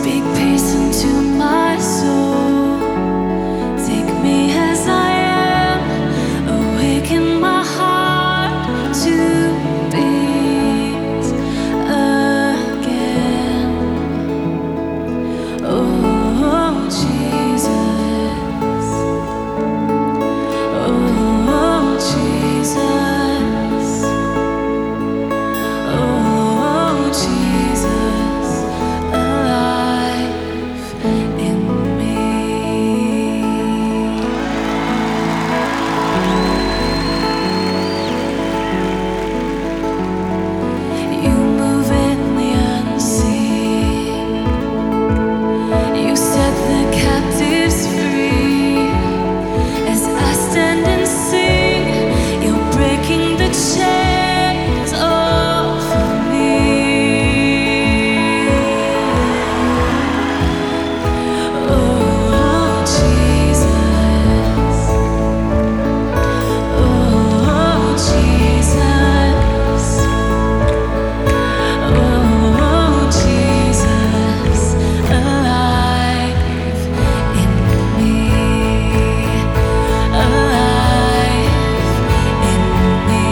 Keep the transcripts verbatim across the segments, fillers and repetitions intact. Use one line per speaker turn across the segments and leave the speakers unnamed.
Speak peace into my soul. Take me as I am. Awaken my heart to beat again. Oh, Jesus. Oh, Jesus. Oh, Jesus. Alive in me. You move in the unseen. You set the captives free. As I stand and sing, you're breaking the chains off of me. Oh, Jesus. Oh, Jesus. Oh, Jesus. Alive in me. Alive in me.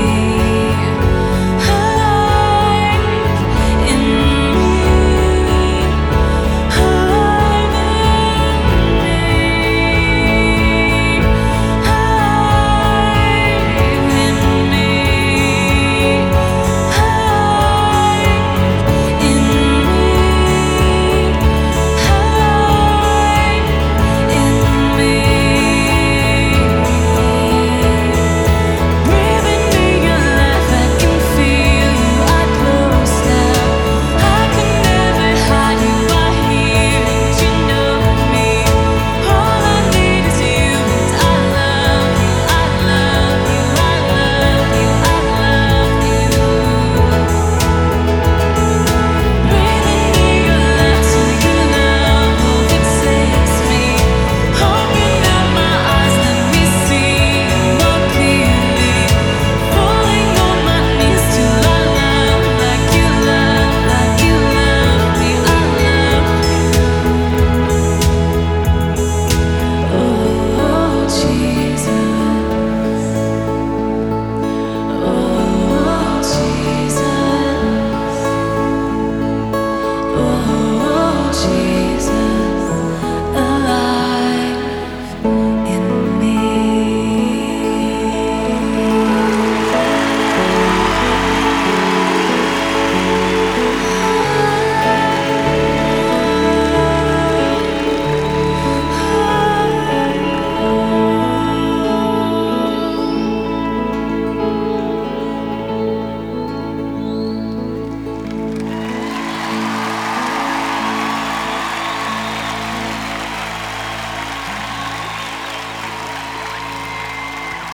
Alive in me. Alive in me. Alive in me. Alive in Breathing me your life, I can feel you, I close now. I can never hide you, I hear and you know me. All I need is you, and I love you, I love you, I love you, I love you. Breathing me your life till your love overtakes me. Open up my eyes, let me see you more clearly. Falling on my knees till I love like you love, like you love me. I love you. Oh, Jesus. Oh, Jesus. Oh, Jesus.